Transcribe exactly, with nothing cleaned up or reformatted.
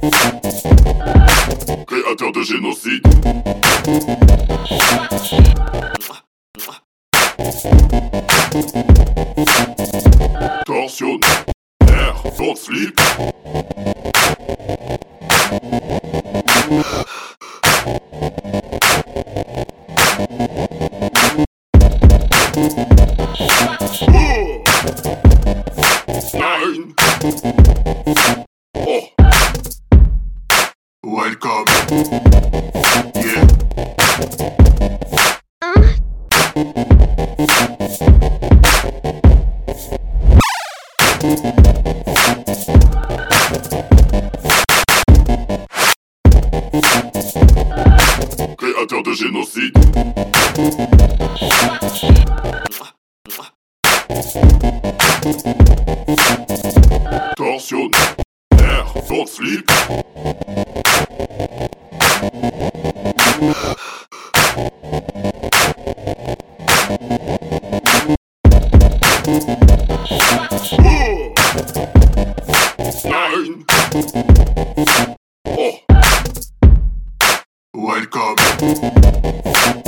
Créateur de génocide. Tortionnaire, don't sleep. Oh. Nine. Oh. Welcome. Yeah. Créateur de génocide. Tortionnaire, don't sleep. Oh. Nine. Oh. Welcome.